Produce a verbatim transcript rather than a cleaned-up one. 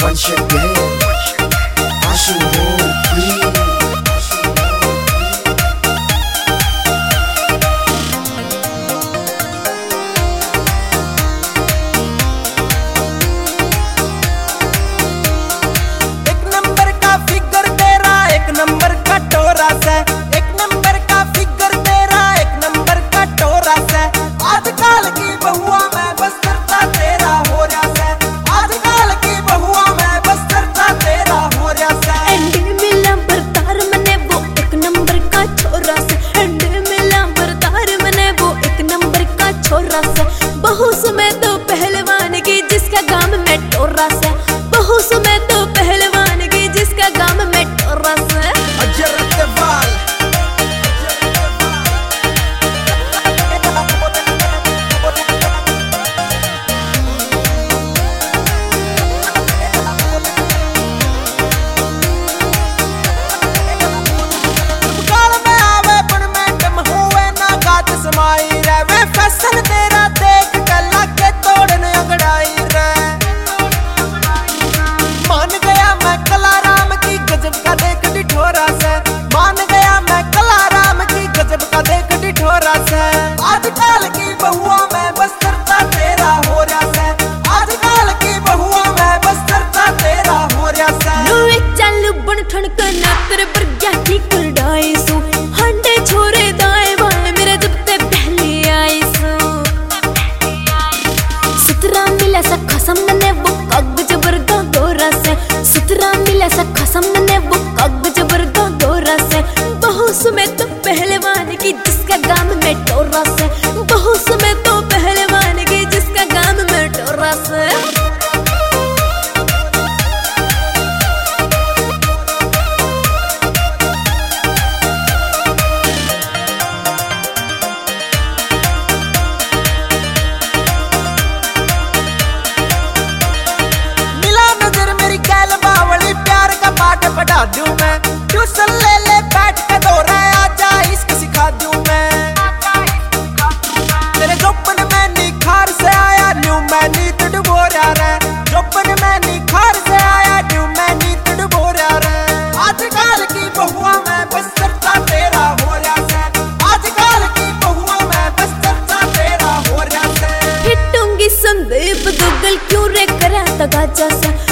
once again. Ashu more please. एक नंबर का फिगर तेरा, एक नंबर का टोरा से, एक नंबर का फिगर तेरा, एक नंबर का टोरा से। आजकल की बहुआ में बस करता तेरा हो रहा से, आजकल की बहुआ में बस करता तेरा हो रहा से। एंड मिला बरतार मने वो एक नंबर का छोरा से, एंड मिला बरतार मने वो एक नंबर का छोरा से। बहु सुमे तो पहलवान की जिसका गाम में टोरा से, बहु सुमे तो पहलवान की जिसका गाम में टोरा से। फैशन तेरा देख के लाके तोड़ने अंगड़ाई रे। मान गया मैं कलाराम की गजब का देख डिठोरा से, मान गया मैं कलाराम की गजब का देख डिठोरा से। आजकल की बहुआ में बस करता तेरा हो रहा से, आजकल की बहुआ में बस करता तेरा हो रहा से। नु एक चालू बन ठणका ना तेरे पर क्या की करडाई सु, हंडे छोरे दाए बाए मेरे जब ते पहले आई सु। सुतरा मिला सा खसम ने वो कागज बरगा गोरा से, सुतरा मिला सा खसम ने वो कागज बरगा गोरा से। बहु सुमे तो पहलवान की जिसका गाम में टोरा से, बहु सुमे तो पहलवान की जिसका गाम में टोरा से। पढ़ा दूं मैं ट्यूशन ले ले बैठ के दो रहे आजा इश्क सिखा दूं मैं। तेरे जोपन में निखार से आया न्यू मैं नीत डुबो रहा रे, जोपन में निखार से आया न्यू मैं नीत डुबो रहा रे। आजकल की बहुआ में बस करता तेरा हो रहा से, आजकल की बहुआ में बस करता तेरा हो रहा से। हिटूंगी संदीप गूगल क्यों रे करा तगाजा सा,